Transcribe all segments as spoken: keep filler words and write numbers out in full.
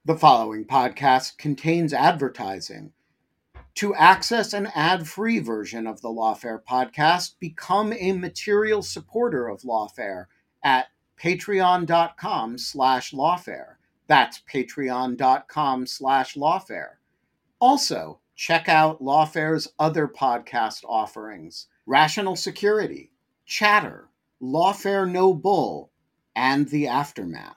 The following podcast contains advertising. To access an ad-free version of the Lawfare podcast, become a material supporter of Lawfare at patreon.com slash lawfare. That's patreon.com slash lawfare. Also, check out Lawfare's other podcast offerings: Rational Security, Chatter, Lawfare No Bull, and The Aftermath.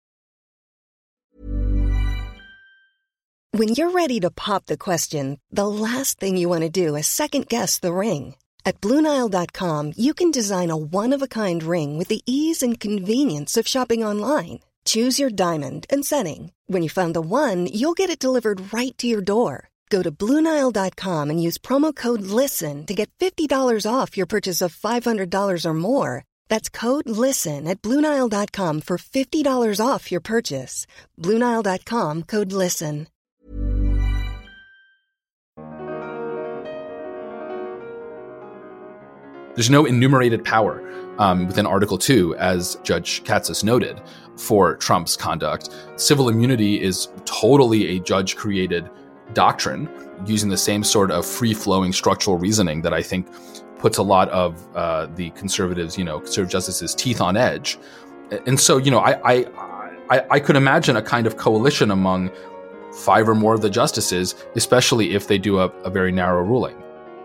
When you're ready to pop the question, the last thing you want to do is second-guess the ring. At Blue Nile dot com, you can design a one-of-a-kind ring with the ease and convenience of shopping online. Choose your diamond and setting. When you find the one, you'll get it delivered right to your door. Go to Blue Nile dot com and use promo code LISTEN to get fifty dollars off your purchase of five hundred dollars or more. That's code LISTEN at Blue Nile dot com for fifty dollars off your purchase. Blue Nile dot com, code LISTEN. There's no enumerated power um, within Article two, as Judge Katsas noted, for Trump's conduct. Civil immunity is totally a judge-created doctrine, using the same sort of free-flowing structural reasoning that I think puts a lot of uh, the conservatives, you know, conservative justices' teeth on edge. And so, you know, I, I, I, I could imagine a kind of coalition among five or more of the justices, especially if they do a, a very narrow ruling.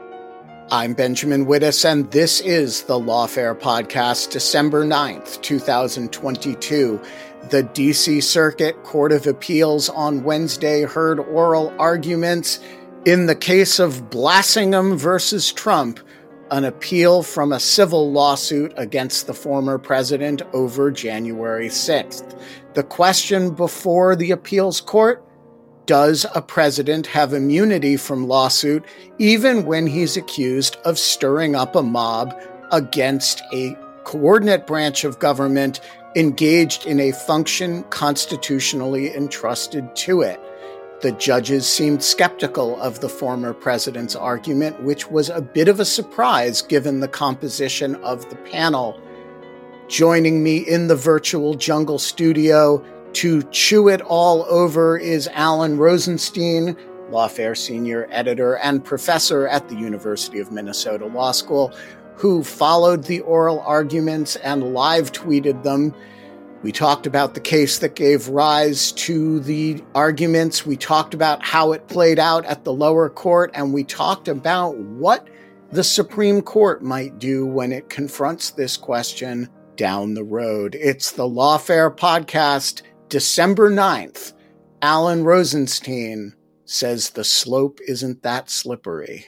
I'm Benjamin Wittes, and this is the Lawfare Podcast, December ninth, twenty twenty-two. The D C Circuit Court of Appeals on Wednesday heard oral arguments in the case of Blassingham versus Trump, an appeal from a civil lawsuit against the former president over January sixth. The question before the appeals court: does a president have immunity from lawsuit even when he's accused of stirring up a mob against a coordinate branch of government engaged in a function constitutionally entrusted to it? The judges seemed skeptical of the former president's argument, which was a bit of a surprise given the composition of the panel. Joining me in the virtual jungle studio to chew it all over is Alan Rosenstein, Lawfare senior editor and professor at the University of Minnesota Law School, who followed the oral arguments and live tweeted them. We talked about the case that gave rise to the arguments. We talked about how it played out at the lower court, and we talked about what the Supreme Court might do when it confronts this question down the road. It's the Lawfare Podcast, December ninth. Alan Rosenstein says the slope isn't that slippery.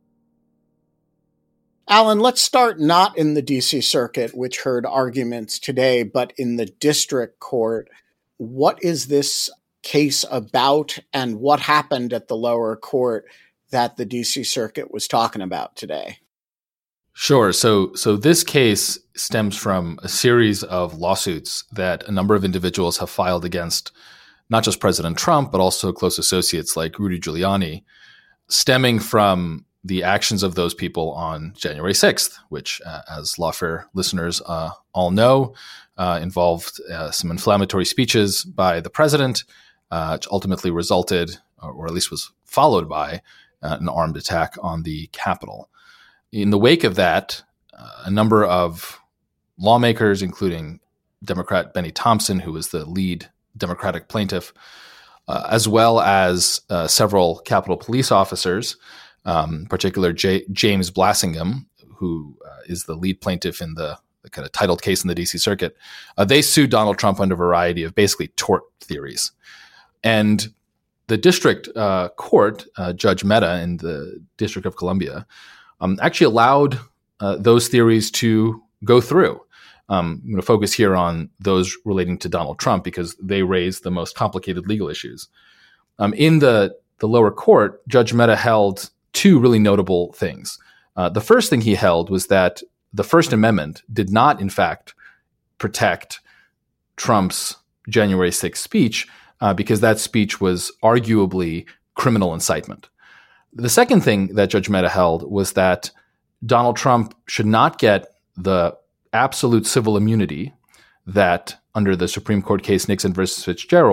Alan, let's start not in the D C Circuit, which heard arguments today, but in the district court. What is this case about, and what happened at the lower court that the D C Circuit was talking about today? Sure. So so this case stems from a series of lawsuits that a number of individuals have filed against not just President Trump, but also close associates like Rudy Giuliani, stemming from the actions of those people on January sixth, which, uh, as Lawfare listeners uh, all know, uh, involved uh, some inflammatory speeches by the president, uh, which ultimately resulted, or at least was followed by, uh, an armed attack on the Capitol. In the wake of that, uh, a number of lawmakers, including Democrat Benny Thompson, who was the lead Democratic plaintiff, uh, as well as uh, several Capitol Police officers, um, in particular J- James Blassingham, who uh, is the lead plaintiff in the, the kind of titled case in the D C Circuit, uh, they sued Donald Trump under a variety of basically tort theories. And the district uh, court, uh, Judge Mehta in the District of Columbia, Um, actually allowed uh, those theories to go through. Um, I'm going to focus here on those relating to Donald Trump because they raise the most complicated legal issues. Um, in the, the lower court, Judge Mehta held two really notable things. Uh, the first thing he held was that the First Amendment did not, in fact, protect Trump's January sixth speech uh, because that speech was arguably criminal incitement. The second thing that Judge Mehta held was that Donald Trump should not get the absolute civil immunity that, under the Supreme Court case Nixon versus Fitzgerald,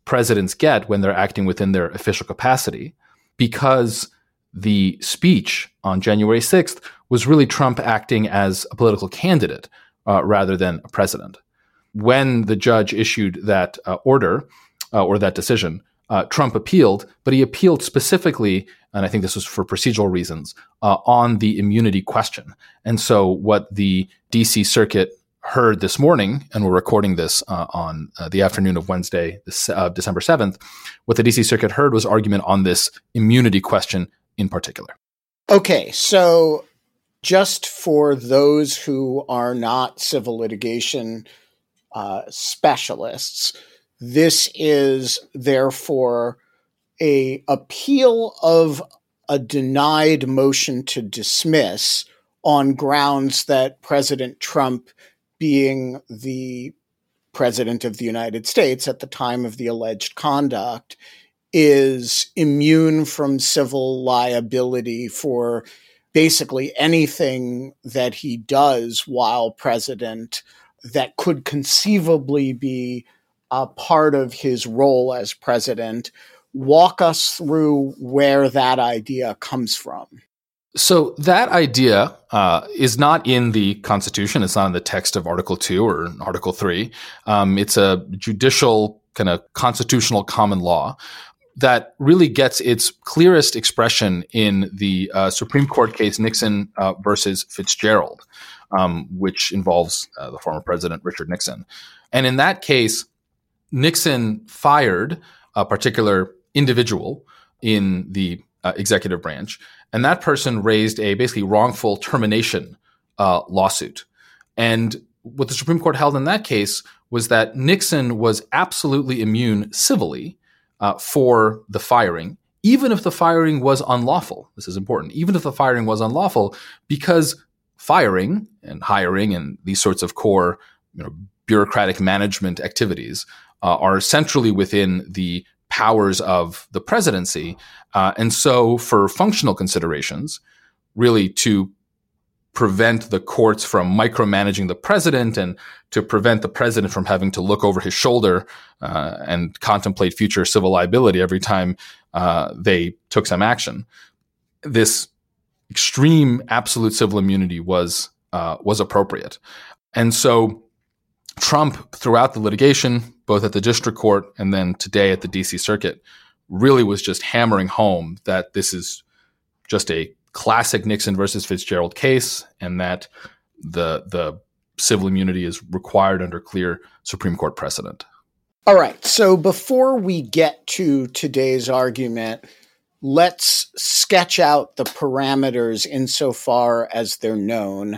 presidents get when they're acting within their official capacity, because the speech on January sixth was really Trump acting as a political candidate uh, rather than a president. When the judge issued that uh, order uh, or that decision, uh, Trump appealed, but he appealed specifically, and I think this was for procedural reasons, uh, on the immunity question. And so what the D C Circuit heard this morning, and we're recording this uh, on uh, the afternoon of Wednesday, this, uh, December seventh, what the D C Circuit heard was argument on this immunity question in particular. Okay, so just for those who are not civil litigation uh, specialists, this is therefore a appeal of a denied motion to dismiss on grounds that President Trump, being the president of the United States at the time of the alleged conduct, is immune from civil liability for basically anything that he does while president that could conceivably be a part of his role as president. Walk us through where that idea comes from. So that idea uh, is not in the Constitution. It's not in the text of Article two or Article three. Um, it's a judicial kind of constitutional common law that really gets its clearest expression in the uh, Supreme Court case Nixon uh, versus Fitzgerald, um, which involves uh, the former president Richard Nixon. And in that case, Nixon fired a particular individual in the uh, executive branch, and that person raised a basically wrongful termination uh, lawsuit. And what the Supreme Court held in that case was that Nixon was absolutely immune civilly uh, for the firing, even if the firing was unlawful. This is important. Even if the firing was unlawful, because firing and hiring and these sorts of core, you know, bureaucratic management activities uh, are centrally within the powers of the presidency. Uh, and so for functional considerations, really to prevent the courts from micromanaging the president and to prevent the president from having to look over his shoulder uh, and contemplate future civil liability every time uh, they took some action, this extreme absolute civil immunity was uh, was appropriate. And so Trump, throughout the litigation, both at the district court and then today at the D C Circuit, really was just hammering home that this is just a classic Nixon versus Fitzgerald case, and that the the civil immunity is required under clear Supreme Court precedent. All right. So before we get to today's argument, let's sketch out the parameters insofar as they're known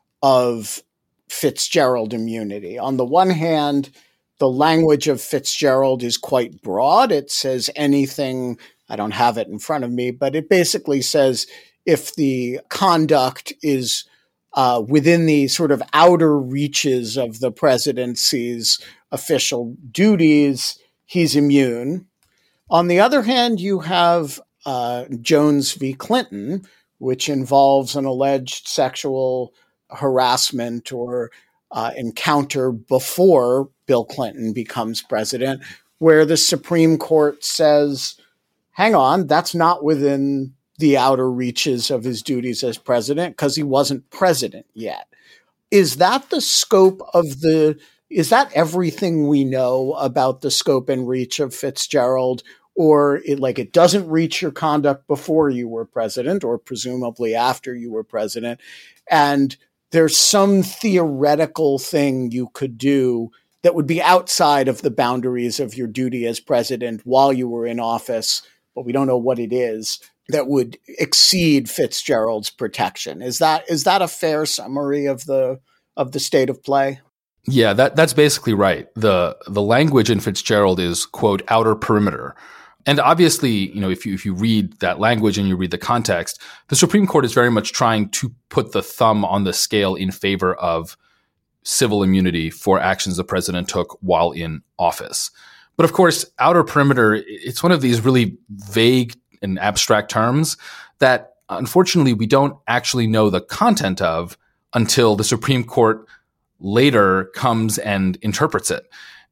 of Fitzgerald immunity. On the one hand, the language of Fitzgerald is quite broad. It says anything, I don't have it in front of me, but it basically says if the conduct is uh, within the sort of outer reaches of the presidency's official duties, he's immune. On the other hand, you have uh, Jones v. Clinton, which involves an alleged sexual harassment or uh, encounter before Bill Clinton becomes president, where the Supreme Court says, hang on, that's not within the outer reaches of his duties as president because he wasn't president yet. Is that the scope of the, is that everything we know about the scope and reach of Fitzgerald? Or it, like it doesn't reach your conduct before you were president or presumably after you were president, and there's some theoretical thing you could do that would be outside of the boundaries of your duty as president while you were in office, but we don't know what it is, that would exceed Fitzgerald's protection. Is that is that a fair summary of the of the state of play? Yeah, that that's basically right. The the language in Fitzgerald is, quote, outer perimeter. And obviously, you know, if you if you read that language and you read the context, the Supreme Court is very much trying to put the thumb on the scale in favor of civil immunity for actions the president took while in office. But of course, outer perimeter, it's one of these really vague and abstract terms that unfortunately we don't actually know the content of until the Supreme Court later comes and interprets it.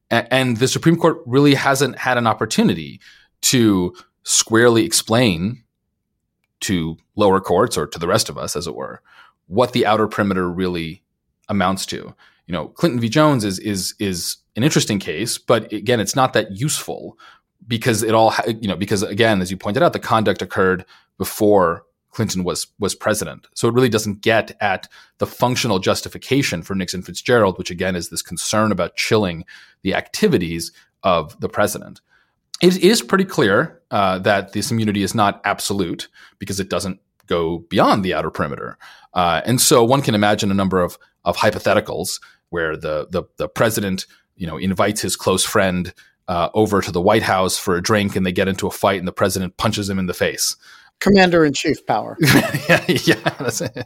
A- and the Supreme Court really hasn't had an opportunity to squarely explain to lower courts or to the rest of us, as it were, what the outer perimeter really amounts to. You know, Clinton v. Jones is is is an interesting case, but again, it's not that useful because it all, you know, because again, as you pointed out, the conduct occurred before Clinton was was president. So it really doesn't get at the functional justification for Nixon Fitzgerald, which again is this concern about chilling the activities of the president. It is pretty clear uh, that this immunity is not absolute because it doesn't go beyond the outer perimeter. Uh, and so one can imagine a number of of hypotheticals where the the, the president, you know, invites his close friend uh, over to the White House for a drink, and they get into a fight, and the president punches him in the face. Commander-in-chief power. yeah, yeah. That's it.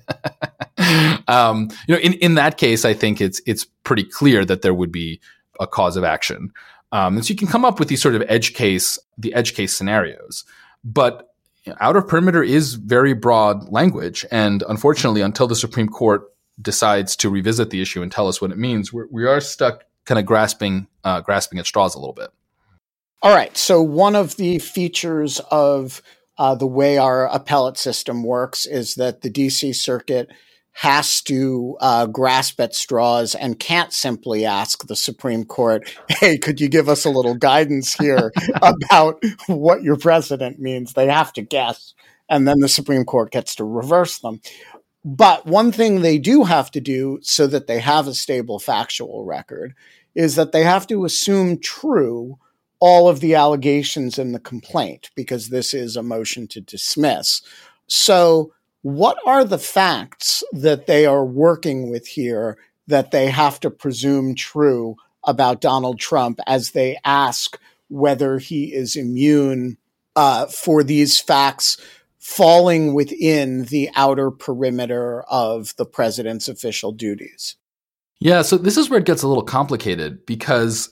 um, you know, in, in that case, I think it's it's pretty clear that there would be a cause of action. Um, and so you can come up with these sort of edge case, the edge case scenarios. But you know, outer perimeter is very broad language, and unfortunately, until the Supreme Court decides to revisit the issue and tell us what it means, we're, we are stuck, kind of grasping uh, grasping at straws a little bit. All right. So one of the features of Uh, the way our appellate system works is that the D C Circuit has to uh, grasp at straws and can't simply ask the Supreme Court, hey, could you give us a little guidance here about what your precedent means? They have to guess, and then the Supreme Court gets to reverse them. But one thing they do have to do so that they have a stable factual record is that they have to assume true all of the allegations in the complaint, because this is a motion to dismiss. So what are the facts that they are working with here that they have to presume true about Donald Trump as they ask whether he is immune uh, for these facts falling within the outer perimeter of the president's official duties? Yeah, so this is where it gets a little complicated, because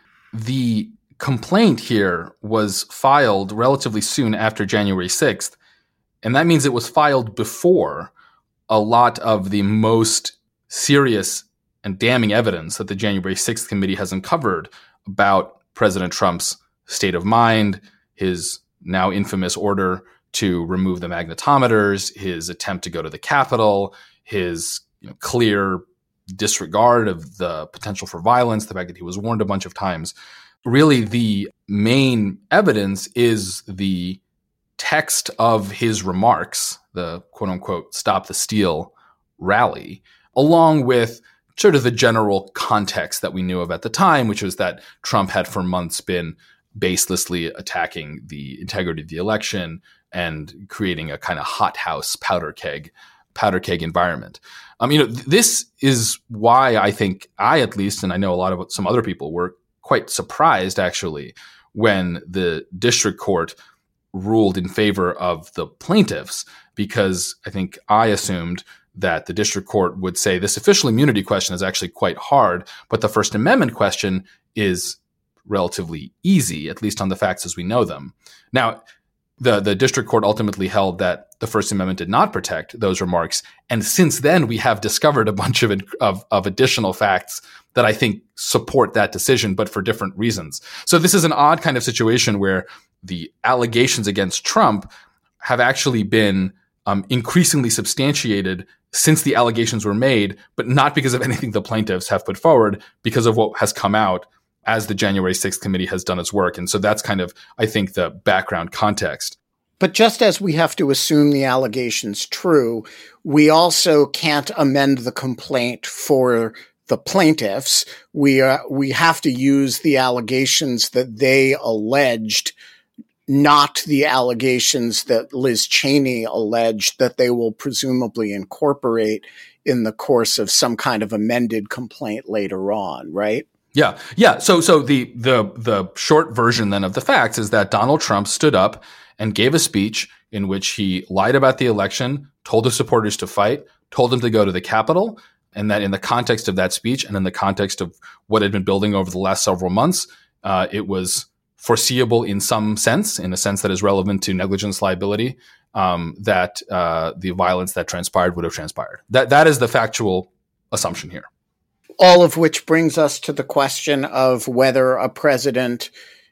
the complaint here was filed relatively soon after January sixth, and that means it was filed before a lot of the most serious and damning evidence that the January sixth committee has uncovered about President Trump's state of mind, his now infamous order to remove the magnetometers, his attempt to go to the Capitol, his you know, clear disregard of the potential for violence, the fact that he was warned a bunch of times. Really, the main evidence is the text of his remarks, the quote-unquote Stop the Steal rally, along with sort of the general context that we knew of at the time, which was that Trump had for months been baselessly attacking the integrity of the election and creating a kind of hothouse powder keg, powder keg environment. Um, you know, th- this is why I think I, at least, and I know a lot of some other people were quite surprised, actually, when the district court ruled in favor of the plaintiffs, because I think I assumed that the district court would say this official immunity question is actually quite hard, but the First Amendment question is relatively easy, at least on the facts as we know them. Now, the, the district court ultimately held that the First Amendment did not protect those remarks, and since then we have discovered a bunch of, of, of additional facts that I think support that decision, but for different reasons. So this is an odd kind of situation where the allegations against Trump have actually been um, increasingly substantiated since the allegations were made, but not because of anything the plaintiffs have put forward, because of what has come out as the January sixth committee has done its work. And so that's kind of, I think, the background context. But just as we have to assume the allegations true, we also can't amend the complaint for the plaintiffs. We uh, we have to use the allegations that they alleged, not the allegations that Liz Cheney alleged that they will presumably incorporate in the course of some kind of amended complaint later on, right? Yeah, yeah. So, so the the the short version then of the facts is that Donald Trump stood up and gave a speech in which he lied about the election, told his supporters to fight, told them to go to the Capitol, and that in the context of that speech and in the context of what had been building over the last several months, uh, it was foreseeable in some sense, in a sense that is relevant to negligence liability, um, that uh, the violence that transpired would have transpired. That that is the factual assumption here. All of which brings us to the question of whether a president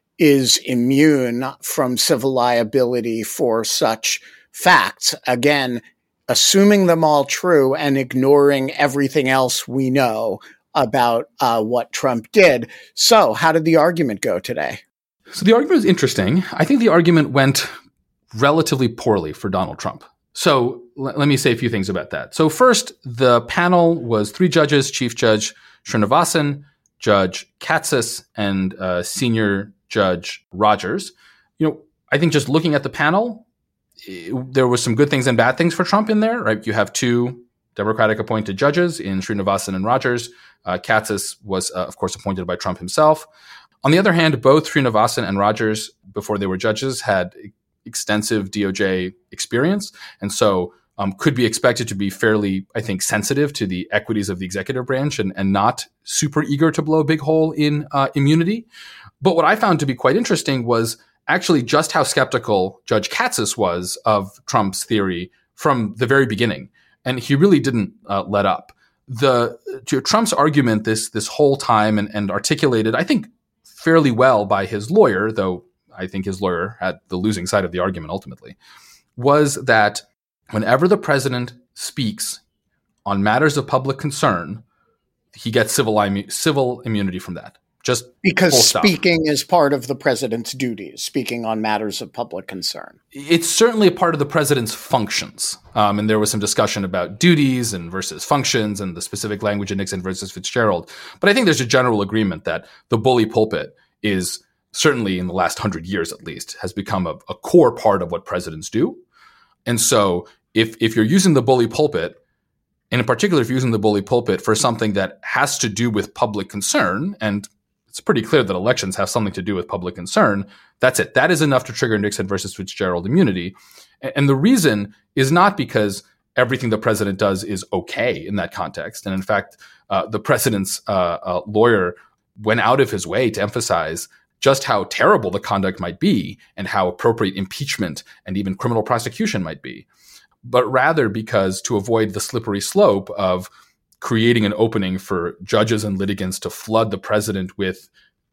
is immune from civil liability for such facts. Again, assuming them all true and ignoring everything else we know about uh, what Trump did. So how did the argument go today? So the argument was interesting. I think the argument went relatively poorly for Donald Trump. So l- let me say a few things about that. So first, the panel was three judges: Chief Judge Srinivasan, Judge Katsas, and uh, Senior Judge Rogers. You know, I think just looking at the panel, it, there was some good things and bad things for Trump in there, right? You have two Democratic appointed judges in Srinivasan and Rogers. Uh, Katsas was, uh, of course, appointed by Trump himself. On the other hand, both Srinivasan and Rogers, before they were judges, had extensive D O J experience, and so um, could be expected to be fairly, I think, sensitive to the equities of the executive branch and, and not super eager to blow a big hole in uh, immunity. But what I found to be quite interesting was actually just how skeptical Judge Katsas was of Trump's theory from the very beginning. And he really didn't uh, let up. The to Trump's argument this this whole time and, and articulated, I think, fairly well by his lawyer, though I think his lawyer had the losing side of the argument ultimately, was that whenever the president speaks on matters of public concern, he gets civil, immu- civil immunity from that. Just because speaking is part of the president's duties, speaking on matters of public concern. It's certainly a part of the president's functions. Um, and there was some discussion about duties and versus functions and the specific language in Nixon versus Fitzgerald. But I think there's a general agreement that the bully pulpit is certainly in the last hundred years, at least, has become a, a core part of what presidents do. And so if if you're using the bully pulpit, and in particular, if you're using the bully pulpit for something that has to do with public concern, and it's pretty clear that elections have something to do with public concern, that's it. That is enough to trigger Nixon versus Fitzgerald immunity. And the reason is not because everything the president does is okay in that context. And in fact, uh, the president's uh, uh, lawyer went out of his way to emphasize just how terrible the conduct might be and how appropriate impeachment and even criminal prosecution might be. But rather because to avoid the slippery slope of creating an opening for judges and litigants to flood the president with,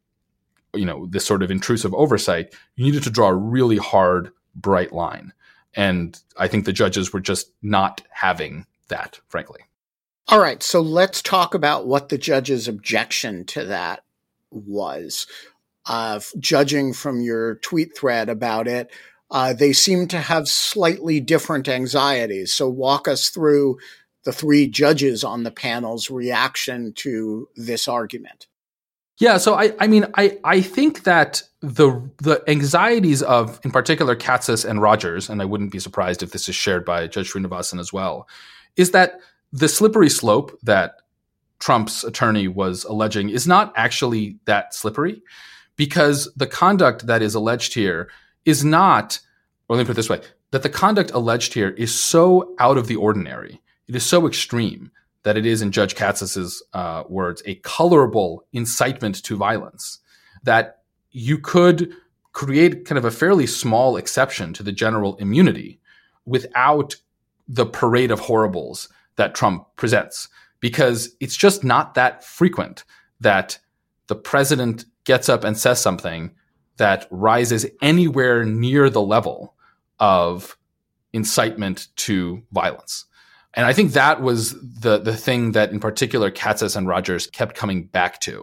you know, this sort of intrusive oversight, you needed to draw a really hard, bright line. And I think the judges were just not having that, frankly. All right, so let's talk about what the judge's objection to that was. Uh, judging from your tweet thread about it, uh, they seem to have slightly different anxieties. So walk us through the three judges on the panel's reaction to this argument. Yeah, so I, I mean, I, I think that the the anxieties of, in particular, Katsas and Rogers, and I wouldn't be surprised if this is shared by Judge Srinivasan as well, is that the slippery slope that Trump's attorney was alleging is not actually that slippery, because the conduct that is alleged here is not, or let me put it this way, that the conduct alleged here is so out of the ordinary, it is so extreme that it is, in Judge Katsas's uh, words, a colorable incitement to violence, that you could create kind of a fairly small exception to the general immunity without the parade of horribles that Trump presents, because it's just not that frequent that the president gets up and says something that rises anywhere near the level of incitement to violence. And I think that was the the thing that, in particular, Katsas and Rogers kept coming back to.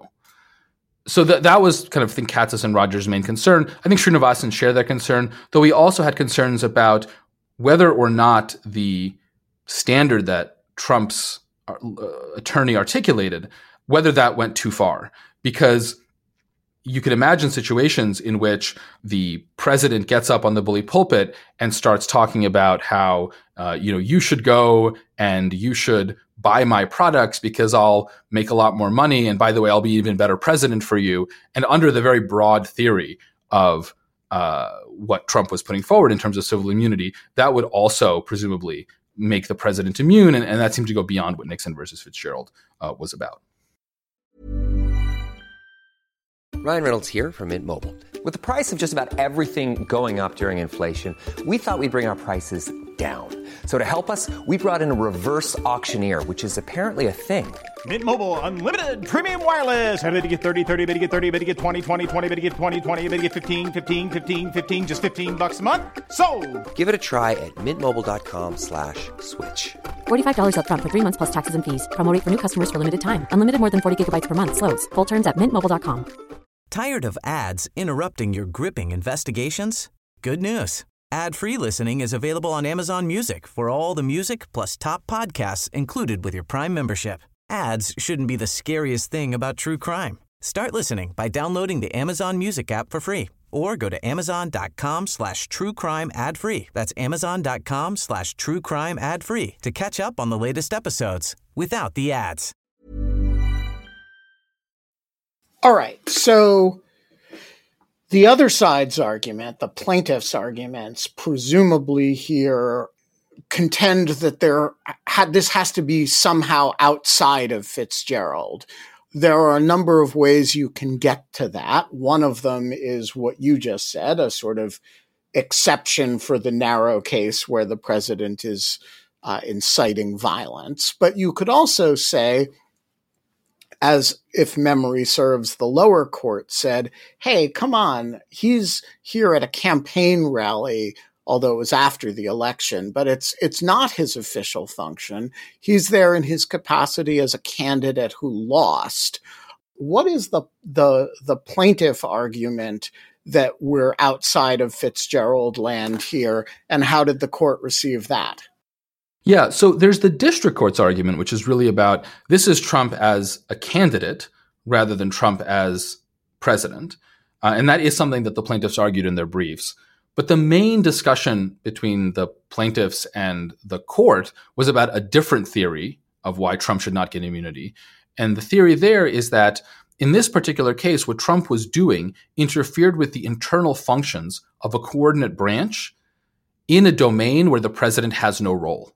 So that that was kind of, I think, Katsas and Rogers' main concern. I think Srinivasan shared that concern, though he also had concerns about whether or not the standard that Trump's uh, attorney articulated, whether that went too far. Because you could imagine situations in which the president gets up on the bully pulpit and starts talking about how, uh, you know, you should go and you should buy my products because I'll make a lot more money. And by the way, I'll be an even better president for you. And under the very broad theory of uh, what Trump was putting forward in terms of civil immunity, that would also presumably make the president immune. And, and that seemed to go beyond what Nixon versus Fitzgerald uh, was about. Ryan Reynolds here from Mint Mobile. With the price of just about everything going up during inflation, we thought we'd bring our prices down. So to help us, we brought in a reverse auctioneer, which is apparently a thing. Mint Mobile Unlimited Premium Wireless. How to get thirty, thirty, how to get thirty, how to get twenty, twenty, twenty, how to get twenty, twenty, how to get fifteen, fifteen, fifteen, fifteen, just fifteen bucks a month? Sold! Give it a try at mintmobile.com slash switch. forty-five dollars up front for three months plus taxes and fees. Promo rate for new customers for limited time. Unlimited more than forty gigabytes per month. Slows full terms at mint mobile dot com. Tired of ads interrupting your gripping investigations? Good news. Ad-free listening is available on Amazon Music for all the music plus top podcasts included with your Prime membership. Ads shouldn't be the scariest thing about true crime. Start listening by downloading the Amazon Music app for free or go to amazon.com slash true crime ad free. That's amazon.com slash true crime ad free to catch up on the latest episodes without the ads. All right. So the other side's argument, the plaintiff's arguments, presumably here contend that there had, this has to be somehow outside of Fitzgerald. There are a number of ways you can get to that. One of them is what you just said, a sort of exception for the narrow case where the president is uh, inciting violence. But you could also say, as if memory serves, the lower court said, hey, come on, he's here at a campaign rally, although it was after the election, but it's it's not his official function. He's there in his capacity as a candidate who lost. What is the the the plaintiff argument that we're outside of Fitzgerald land here, and how did the court receive that? Yeah, so there's the district court's argument, which is really about this is Trump as a candidate rather than Trump as president. Uh, and that is something that the plaintiffs argued in their briefs. But the main discussion between the plaintiffs and the court was about a different theory of why Trump should not get immunity. And the theory there is that in this particular case, what Trump was doing interfered with the internal functions of a coordinate branch in a domain where the president has no role.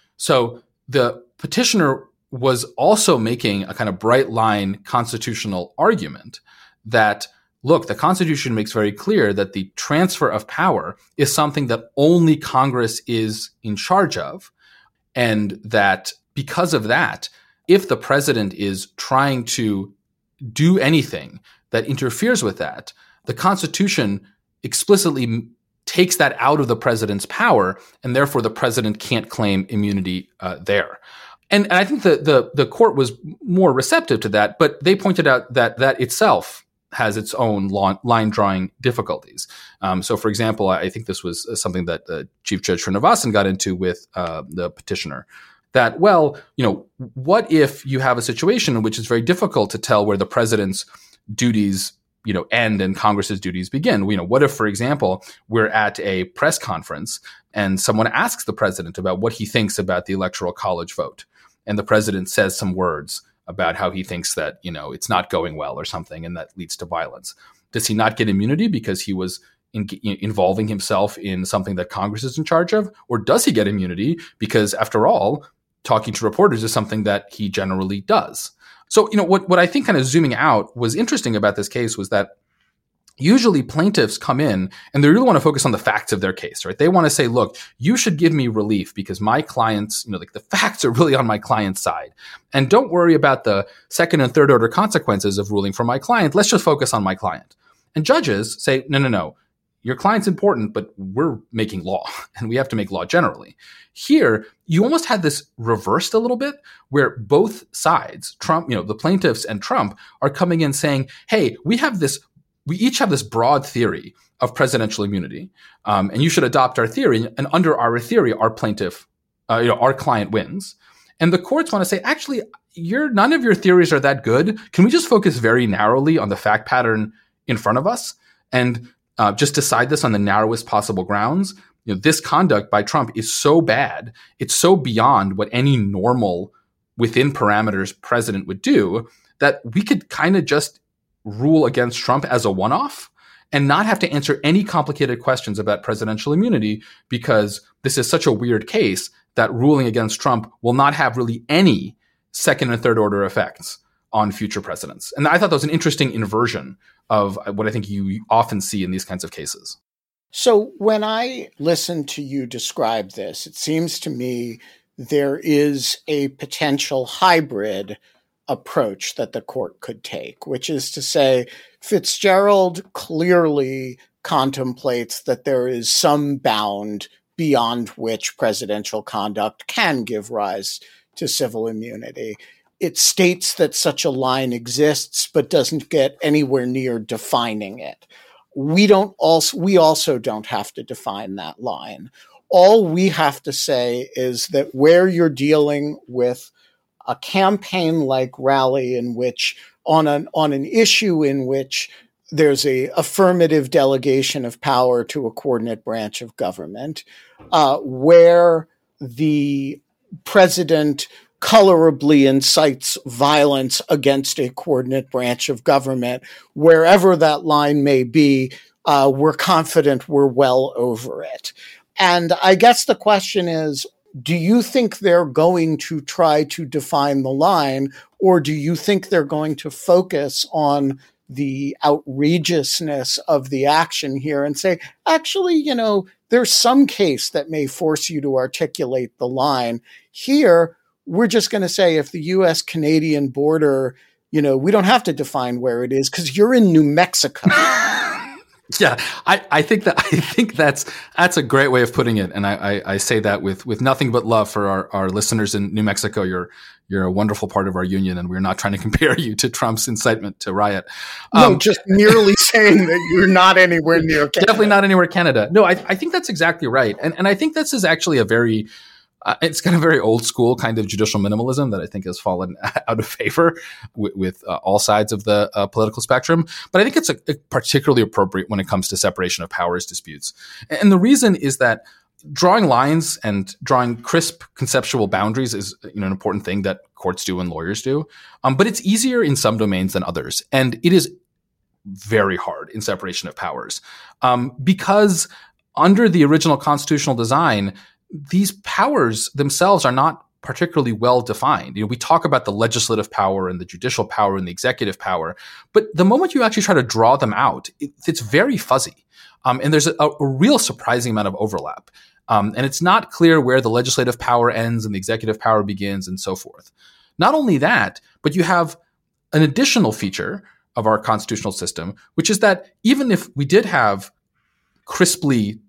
So the petitioner was also making a kind of bright line constitutional argument that, look, the Constitution makes very clear that the transfer of power is something that only Congress is in charge of. And that because of that, if the president is trying to do anything that interferes with that, the Constitution explicitly takes that out of the president's power, and therefore the president can't claim immunity uh, there. And, and I think the, the the court was more receptive to that, but they pointed out that that itself has its own line drawing difficulties. Um, so, for example, I think this was something that uh, Chief Judge Srinivasan got into with uh, the petitioner. That, well, you know, what if you have a situation in which it's very difficult to tell where the president's duties, you know, end and Congress's duties begin? You know, what if, for example, we're at a press conference and someone asks the president about what he thinks about the Electoral College vote, and the president says some words about how he thinks that, you know, it's not going well or something, and that leads to violence. Does he not get immunity because he was in, involving himself in something that Congress is in charge of? Or does he get immunity because, after all, talking to reporters is something that he generally does? So, you know, what, what I think kind of zooming out was interesting about this case was that usually plaintiffs come in and they really want to focus on the facts of their case, right? They want to say, look, you should give me relief because my clients, you know, like the facts are really on my client's side. And don't worry about the second and third order consequences of ruling for my client. Let's just focus on my client. And judges say, no, no, no. Your client's important, but we're making law and we have to make law generally. Here, you almost had this reversed a little bit where both sides, Trump, you know, the plaintiffs and Trump are coming in saying, hey, we have this, we each have this broad theory of presidential immunity, um, and you should adopt our theory. And under our theory, our plaintiff, uh, you know, our client wins. And the courts want to say, actually, your none of your theories are that good. Can we just focus very narrowly on the fact pattern in front of us and uh, just decide this on the narrowest possible grounds? You know, this conduct by Trump is so bad. It's so beyond what any normal within parameters president would do that we could kind of just rule against Trump as a one-off and not have to answer any complicated questions about presidential immunity, because this is such a weird case that ruling against Trump will not have really any second and third order effects on future presidents. And I thought that was an interesting inversion of what I think you often see in these kinds of cases. So when I listen to you describe this, it seems to me there is a potential hybrid approach that the court could take, which is to say Fitzgerald clearly contemplates that there is some bound beyond which presidential conduct can give rise to civil immunity. It states that such a line exists, but doesn't get anywhere near defining it. We don't also, we also don't have to define that line. All we have to say is that where you're dealing with a campaign-like rally in which, on an on an issue in which there's a affirmative delegation of power to a coordinate branch of government, uh, where the president colorably incites violence against a coordinate branch of government, wherever that line may be, uh, we're confident we're well over it. And I guess the question is, do you think they're going to try to define the line, or do you think they're going to focus on the outrageousness of the action here and say, actually, you know, there's some case that may force you to articulate the line. Here, we're just going to say if the U S Canadian border, you know, we don't have to define where it is because you're in New Mexico. Yeah, I, I think that I think that's that's a great way of putting it, and I, I, I say that with, with nothing but love for our, our listeners in New Mexico. You're you're a wonderful part of our union, and we're not trying to compare you to Trump's incitement to riot. Um, no, just merely saying that you're not anywhere near Canada. Definitely not anywhere Canada. No, I, I think that's exactly right, and and I think this is actually a very Uh, it's kind of very old school kind of judicial minimalism that I think has fallen out of favor with, with uh, all sides of the uh, political spectrum. But I think it's a, a particularly appropriate when it comes to separation of powers disputes. And the reason is that drawing lines and drawing crisp conceptual boundaries is, you know, an important thing that courts do and lawyers do. Um, but it's easier in some domains than others. And it is very hard in separation of powers um, because under the original constitutional design, these powers themselves are not particularly well defined. You know, we talk about the legislative power and the judicial power and the executive power, but the moment you actually try to draw them out, it, it's very fuzzy. Um, and there's a, a real surprising amount of overlap. Um, and it's not clear where the legislative power ends and the executive power begins and so forth. Not only that, but you have an additional feature of our constitutional system, which is that even if we did have crisply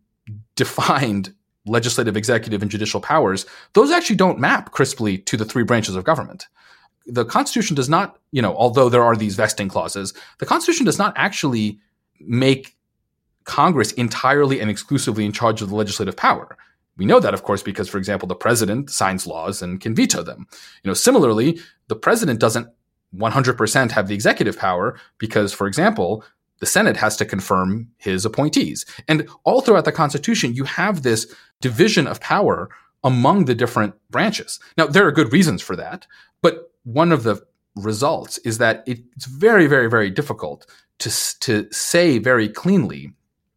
defined legislative, executive, and judicial powers, those actually don't map crisply to the three branches of government. The Constitution does not, you know, although there are these vesting clauses, the Constitution does not actually make Congress entirely and exclusively in charge of the legislative power. We know that, of course, because, for example, the president signs laws and can veto them. You know, similarly, the president doesn't one hundred percent have the executive power because, for example, the Senate has to confirm his appointees. And all throughout the Constitution, you have this division of power among the different branches. Now, there are good reasons for that, but one of the results is that it's very, very, very difficult to, to say very cleanly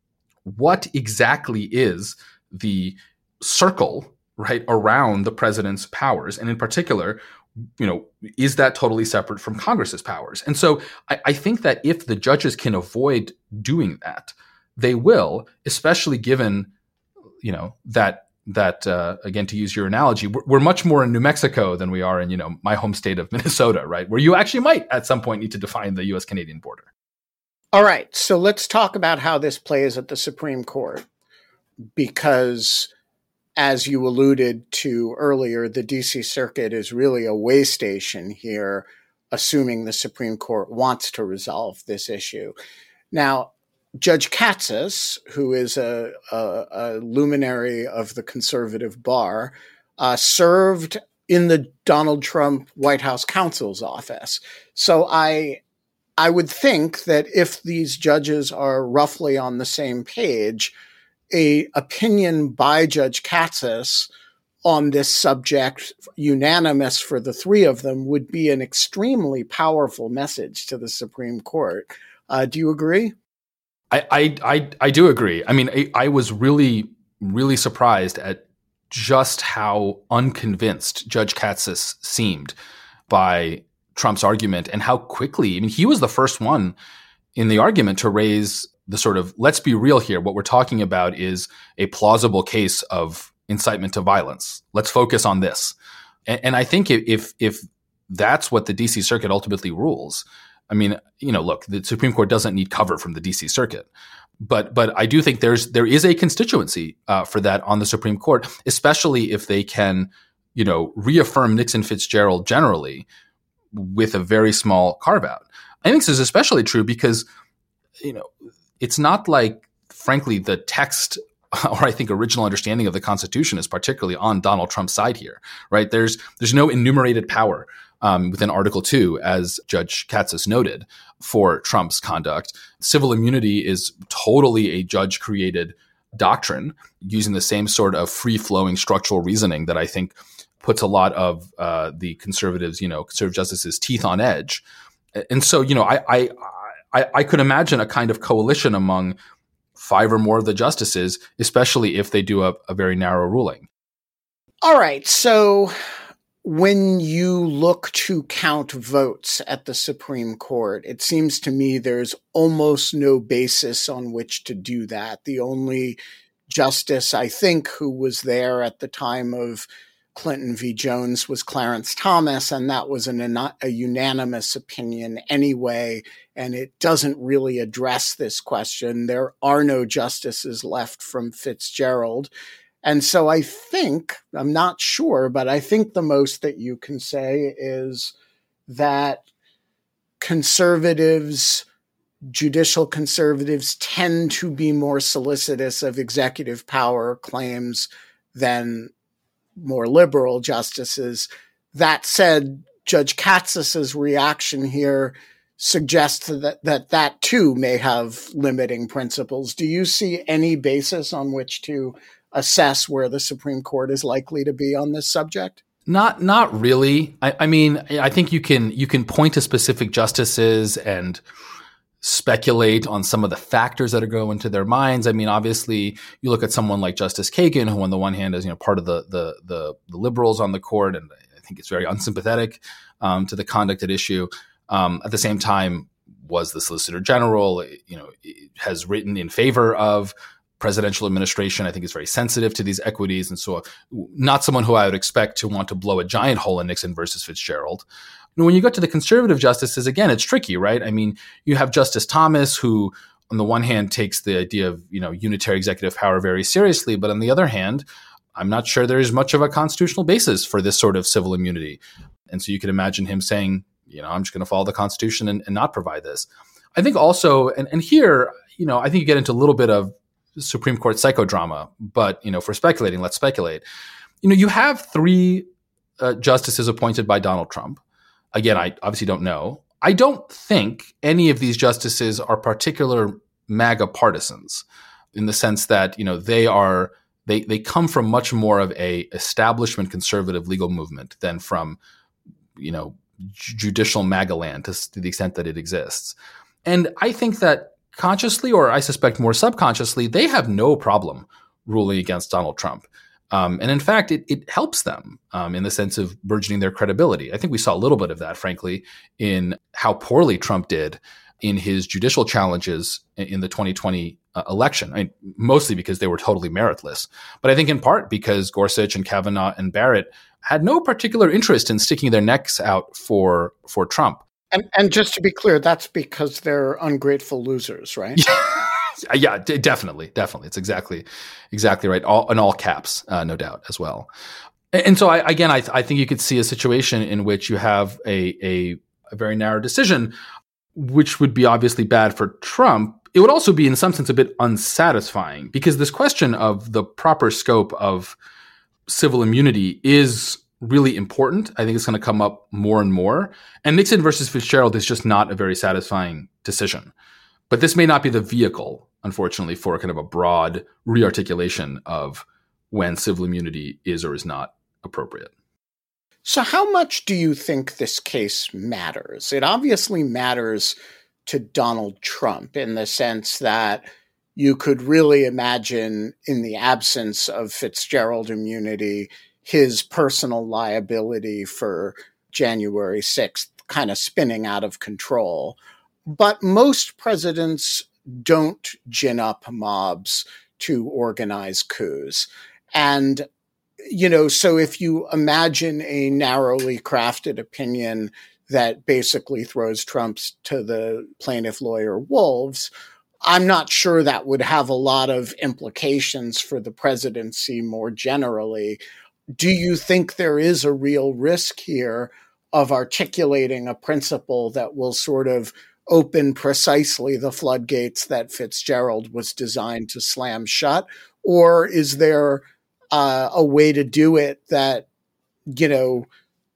what exactly is the circle, right, around the president's powers. And in particular, you know, is that totally separate from Congress's powers? And so I, I think that if the judges can avoid doing that, they will, especially given, you know, that, that uh, again, to use your analogy, we're, we're much more in New Mexico than we are in, you know, my home state of Minnesota, right? Where you actually might at some point need to define the U S Canadian border. All right. So let's talk about how this plays at the Supreme Court, because as you alluded to earlier, the D C Circuit is really a way station here, assuming the Supreme Court wants to resolve this issue. Now, Judge Katsas, who is a, a, a luminary of the conservative bar, uh, served in the Donald Trump White House counsel's office. So I, I would think that if these judges are roughly on the same page, a opinion by Judge Katsas on this subject, unanimous for the three of them, would be an extremely powerful message to the Supreme Court. Uh, do you agree? I, I, I, I do agree. I mean, I, I was really, really surprised at just how unconvinced Judge Katsas seemed by Trump's argument and how quickly, I mean, he was the first one in the argument to raise the sort of, let's be real here, what we're talking about is a plausible case of incitement to violence. Let's focus on this. And, and I think if if that's what the D C Circuit ultimately rules, I mean, you know, look, the Supreme Court doesn't need cover from the D C Circuit. But but I do think there's there is a constituency uh, for that on the Supreme Court, especially if they can, you know, reaffirm Nixon Fitzgerald generally with a very small carve out. I think this is especially true because, you know, it's not like, frankly, the text or I think original understanding of the Constitution is particularly on Donald Trump's side here, right? There's there's no enumerated power um, within Article two, as Judge Katsas noted, for Trump's conduct. Civil immunity is totally a judge-created doctrine using the same sort of free-flowing structural reasoning that I think puts a lot of uh, the conservatives, you know, conservative justices' teeth on edge. And so, you know, I, I I I could imagine a kind of coalition among five or more of the justices, especially if they do a, a very narrow ruling. All right. So when you look to count votes at the Supreme Court, it seems to me there's almost no basis on which to do that. The only justice, I think, who was there at the time of Clinton v. Jones was Clarence Thomas, and that was an, a unanimous opinion anyway, and it doesn't really address this question. There are no justices left from Fitzgerald. And so I think, I'm not sure, but I think the most that you can say is that conservatives, judicial conservatives, tend to be more solicitous of executive power claims than more liberal justices. That said, Judge Katsas's reaction here suggests that, that that too may have limiting principles. Do you see any basis on which to assess where the Supreme Court is likely to be on this subject? Not, not really. I, I mean, I think you can you can point to specific justices and speculate on some of the factors that are going into their minds. I mean, obviously, you look at someone like Justice Kagan, who on the one hand is, you know, part of the the the, the liberals on the court, and I think it's very unsympathetic um, to the conduct at issue. Um, at the same time, was the Solicitor General, you know, has written in favor of presidential administration. I think is very sensitive to these equities, and so not someone who I would expect to want to blow a giant hole in Nixon versus Fitzgerald. When you go to the conservative justices, again, it's tricky, right? I mean, you have Justice Thomas, who on the one hand takes the idea of, you know, unitary executive power very seriously, but on the other hand, I'm not sure there is much of a constitutional basis for this sort of civil immunity. And so you can imagine him saying, you know, I'm just going to follow the Constitution and, and not provide this. I think also, and, and here, you know, I think you get into a little bit of Supreme Court psychodrama, but, you know, for speculating, let's speculate. You know, you have three uh, justices appointed by Donald Trump. Again, I obviously don't know. I don't think any of these justices are particular MAGA partisans in the sense that, you know, they are they they come from much more of a establishment conservative legal movement than from, you know, judicial MAGA land to, to the extent that it exists. And I think that consciously, or I suspect more subconsciously, they have no problem ruling against Donald Trump. Um, and in fact, it, it helps them um, in the sense of burgeoning their credibility. I think we saw a little bit of that, frankly, in how poorly Trump did in his judicial challenges in, in the twenty twenty uh, election. I mean, mostly because they were totally meritless. But I think in part because Gorsuch and Kavanaugh and Barrett had no particular interest in sticking their necks out for for Trump. And, and just to be clear, that's because they're ungrateful losers, right? Yeah, d- definitely, definitely. It's exactly, exactly right. All in all caps, uh, no doubt, as well. And, and so, I, again, I, th- I think you could see a situation in which you have a, a a very narrow decision, which would be obviously bad for Trump. It would also be, in some sense, a bit unsatisfying because this question of the proper scope of civil immunity is really important. I think it's going to come up more and more. And Nixon versus Fitzgerald is just not a very satisfying decision. But this may not be the vehicle, unfortunately, for kind of a broad rearticulation of when civil immunity is or is not appropriate. So how much do you think this case matters? It obviously matters to Donald Trump in the sense that you could really imagine, in the absence of Fitzgerald immunity, his personal liability for January sixth kind of spinning out of control. But most presidents don't gin up mobs to organize coups. And, you know, so if you imagine a narrowly crafted opinion that basically throws Trump to the plaintiff lawyer wolves, I'm not sure that would have a lot of implications for the presidency more generally. Do you think there is a real risk here of articulating a principle that will sort of open precisely the floodgates that Fitzgerald was designed to slam shut? Or is there uh, a way to do it that, you know,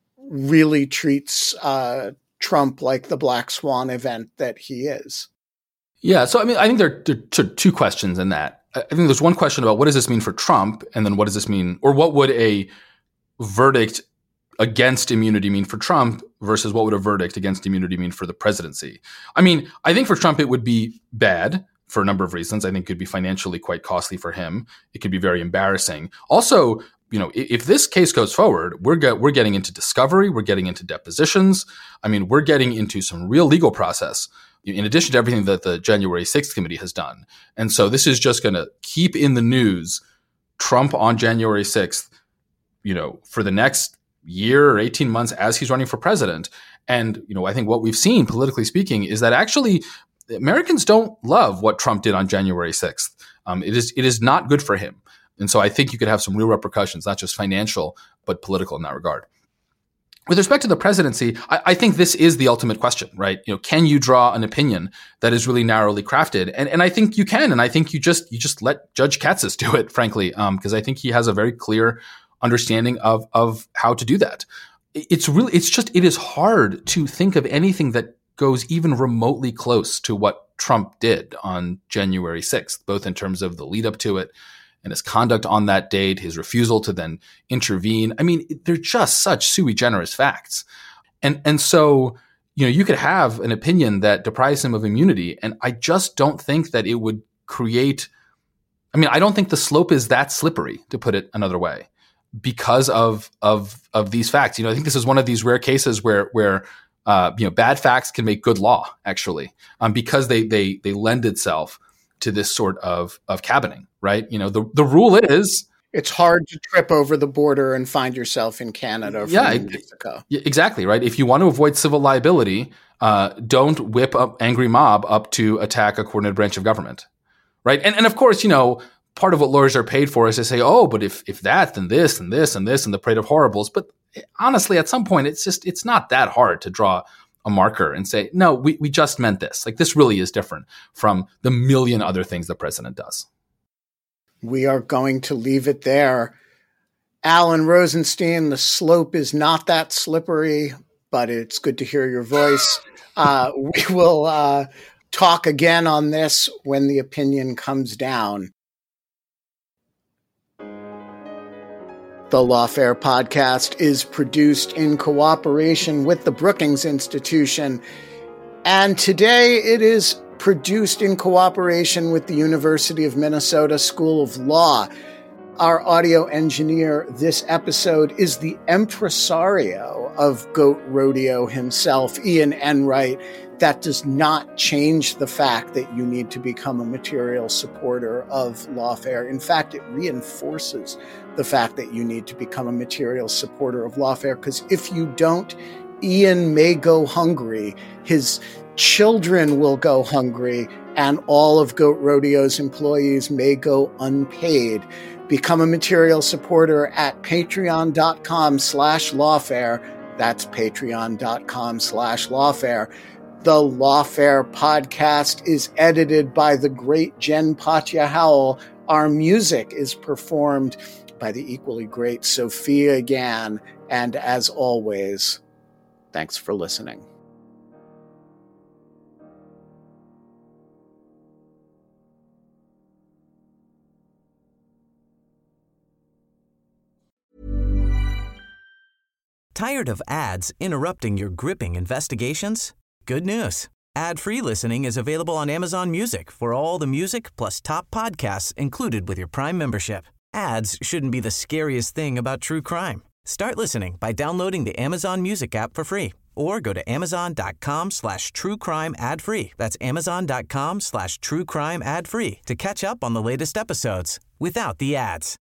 really treats uh, Trump like the black swan event that he is? Yeah. So, I mean, I think there, there are two questions in that. I think there's one question about what does this mean for Trump? And then what does this mean, or what would a verdict against immunity mean for Trump versus what would a verdict against immunity mean for the presidency? I mean, I think for Trump, it would be bad for a number of reasons. I think it could be financially quite costly for him. It could be very embarrassing. Also, you know, if this case goes forward, we're get, we're getting into discovery, we're getting into depositions. I mean, we're getting into some real legal process, in addition to everything that the January sixth committee has done. And so this is just going to keep in the news Trump on January sixth, you know, for the next year or eighteen months as he's running for president. And, you know, I think what we've seen, politically speaking, is that actually Americans don't love what Trump did on January sixth. Um, it is it is not good for him. And so I think you could have some real repercussions, not just financial, but political in that regard. With respect to the presidency, I, I think this is the ultimate question, right? You know, can you draw an opinion that is really narrowly crafted? And and I think you can. And I think you just you just let Judge Katsas do it, frankly, because um, I think he has a very clear understanding of of how to do that. It's really it's just it is hard to think of anything that goes even remotely close to what Trump did on January sixth, both in terms of the lead up to it and his conduct on that date, his refusal to then intervene. I mean, they're just such sui generis facts. And and so, you know, you could have an opinion that deprives him of immunity. And I just don't think that it would create, I mean, I don't think the slope is that slippery, to put it another way, because of of of these facts. You know, I think this is one of these rare cases where where uh, you know, bad facts can make good law, actually, um, because they they they lend itself to this sort of of cabining, right? You know, the the rule is it's hard to trip over the border and find yourself in Canada or yeah, Mexico. Exactly, right? If you want to avoid civil liability, uh, don't whip up angry mob up to attack a coordinated branch of government, right? And and of course, you know, part of what lawyers are paid for is to say, oh, but if if that, then this and this and this and the parade of horribles. But honestly, at some point, it's just it's not that hard to draw a marker and say, no, we, we just meant this. Like, this really is different from the million other things the president does. We are going to leave it there. Alan Rosenstein, the slope is not that slippery, but it's good to hear your voice. Uh, we will uh, talk again on this when the opinion comes down. The Lawfare podcast is produced in cooperation with the Brookings Institution, and today it is produced in cooperation with the University of Minnesota School of Law. Our audio engineer this episode is the impresario of Goat Rodeo himself, Ian Enright. That does not change the fact that you need to become a material supporter of Lawfare. In fact, it reinforces the fact that you need to become a material supporter of Lawfare, because if you don't, Ian may go hungry, his children will go hungry, and all of Goat Rodeo's employees may go unpaid. Become a material supporter at patreon.com slash lawfare. That's patreon.com slash lawfare. The Lawfare podcast is edited by the great Jen Patja Howell. Our music is performed by the equally great Sophia Gann. And as always, thanks for listening. Tired of ads interrupting your gripping investigations? Good news. Ad-free listening is available on Amazon Music for all the music plus top podcasts included with your Prime membership. Ads shouldn't be the scariest thing about true crime. Start listening by downloading the Amazon Music app for free or go to amazon.com slash true crime ad free. That's amazon.com slash true crime ad free to catch up on the latest episodes without the ads.